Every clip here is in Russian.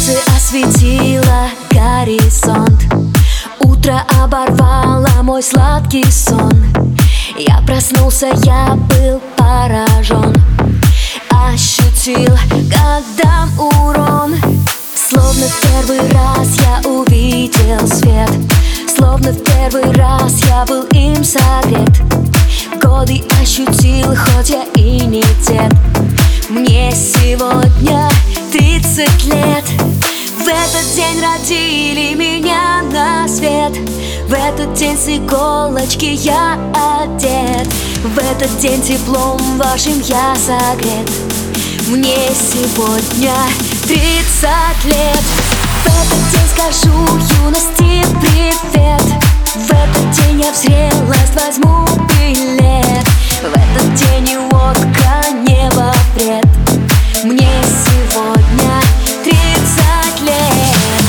Солнце осветило горизонт, утро оборвало мой сладкий сон. Я проснулся, я был поражен, ощутил, как дам урон. Словно в первый раз я увидел свет, словно в первый раз я был им согрет. Годы ощутил, хоть я и не дед. Мне сегодня 30 лет. В этот день родили меня на свет, в этот день с иголочки я одет, в этот день теплом вашим я согрет. Мне сегодня 30 лет. В этот день скажу юности привет, в этот день я в зрелость возьму билет, в этот день и водка не во вред. Мне сегодня 30 лет.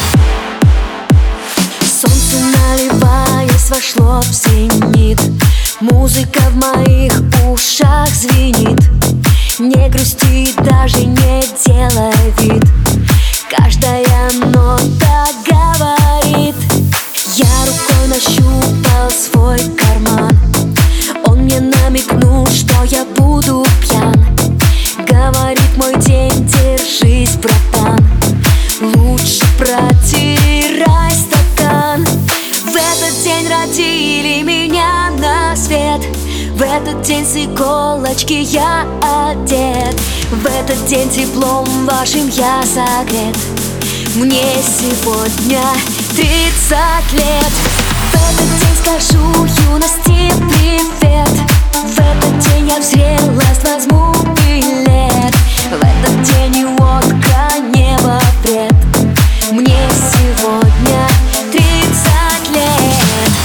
Солнце, наливаясь, вошло в зенит, музыка в моих ушах звенит. Не грусти, даже не делай вид, каждая нота говорит. Я рукой нащупал свой карман, он мне намекнул, что я буду пьян. Говорит мой день, держись, братан, лучше протирай стакан. В этот день родили меня на свет, в этот день с иголочки я одет, в этот день теплом вашим я согрет. Мне сегодня 30 лет. В этот день скажу юности привет, в этот день я в зрелость возьму билет, в этот день и водка не во вред. Мне сегодня 30 лет.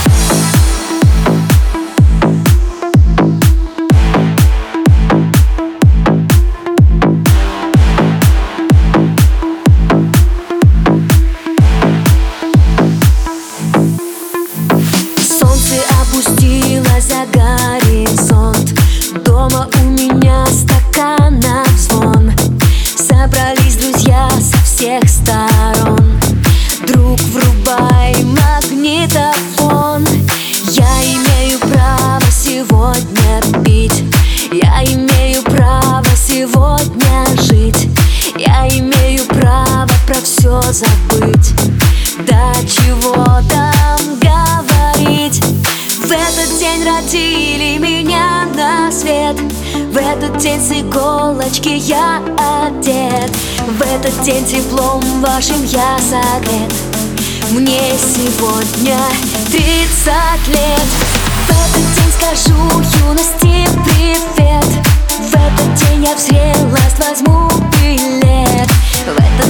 Опустилась за горизонт, дома у меня стаканов звон. Собрались друзья со всех сторон, друг, врубай магнитофон. Я имею право сегодня пить, я имею право сегодня жить, я имею право про все забыть, до чего там говорить. В этот день родили меня на свет, в этот день с иголочки я одет, в этот день теплом вашим я согрет. Мне сегодня 30 лет. В этот день скажу юности привет, в этот день я в зрелость возьму билет, в этот